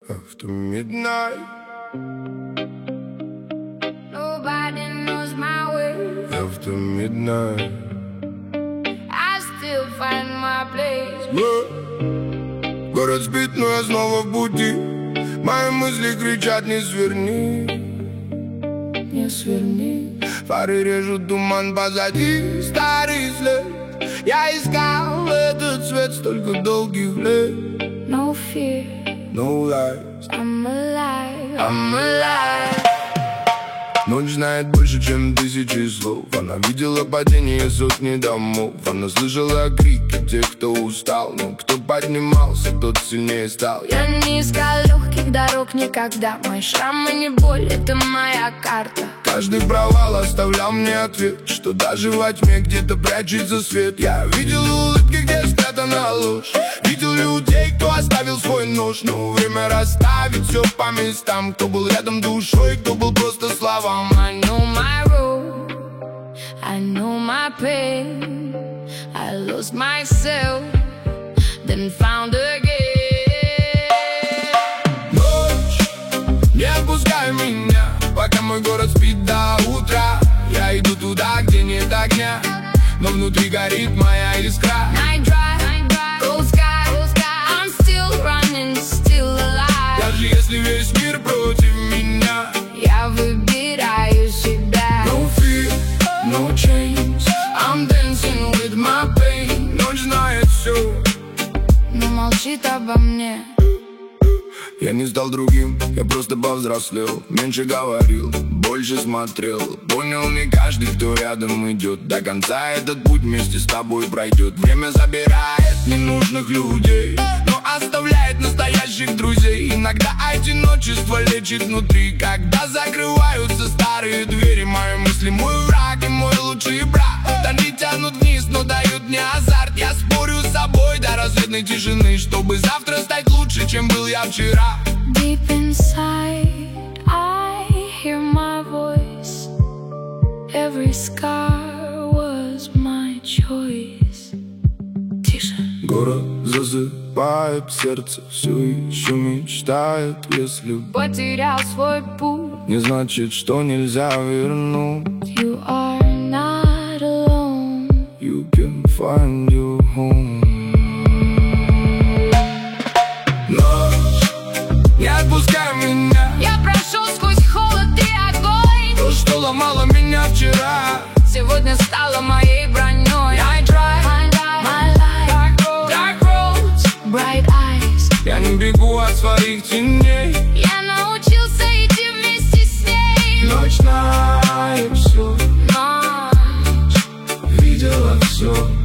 After midnight, nobody knows my way. after midnight, I still find my place. город спит, но я снова в пути. Мои мысли кричат: не сверни, не сверни. Фары режут туман позади, старый след. Я искал этот свет столько долгих лет. No fear, No lies, I'm alive, I'm alive. ночь знает больше, чем тысячи слов. Она видела падение сотни домов. Она слышала крики тех, кто устал. Но кто поднимался, тот сильнее стал. Я не искал легких дорог никогда. Мои шрамы не боль, это моя карта. Каждый провал оставлял мне ответ, что даже во тьме где-то прячется свет. Я видел улыбки, где спрятана ложь. Видел людей, кто оставил свой нож. Но время расставить все по местам. Кто был рядом душой, кто был просто словам. I know my road, I know my pain. I lost myself, then found again. Ночь, не отпускай меня, пока мой город спит до утра. Я иду туда, где нет огня, но внутри горит моя искра. Night drive, cold sky, I'm still running, still alive. Даже если весь мир против меня, Я выбираю себя. no fear, no chains, I'm dancing with my pain. Ночь знает все. Но молчит обо мне. Я не стал другим, я просто повзрослел. Меньше говорил, больше смотрел. Понял, не каждый, кто рядом идет, до конца этот путь вместе с тобой пройдет. Время забирает ненужных людей, но оставляет настоящих друзей. Иногда одиночество лечит внутри, когда закрываются старые двери. Мои мысли, мой враг и мой лучший брат. Они тянут вниз, но дают мне азарт. Я спорю с собой до рассветной тишины, чтобы завтра стать лучше, чем был я вчера. Deep inside, I hear my voice. Every scar was my choice. Тише. Город засыпает, сердце все еще мечтает. Если Потерял свой путь. не значит, что нельзя вернуть. You are not alone. You can find your home. Ночь, не отпускай меня. Я прошел сквозь холод и огонь. То, что ломало меня вчера, Сегодня стало моей броней. I drive my life, dark roads, bright eyes. я не бегу от своих теней. Я научился идти вместе с ней. Ночь знает все, Ночь видела все.